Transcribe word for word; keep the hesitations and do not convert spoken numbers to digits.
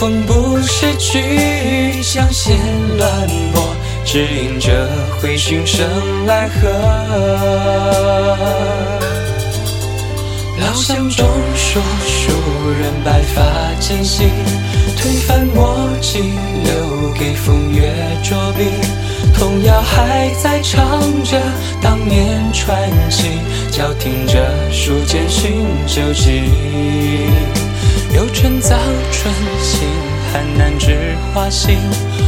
风不是曲，象弦乱拨，只因这回寻声来和。老巷中说书人白发渐行，推翻墨迹留给风月作笔。童谣还在唱着当年传奇，交听着书间寻旧迹。又春早春心，寒南栀花心，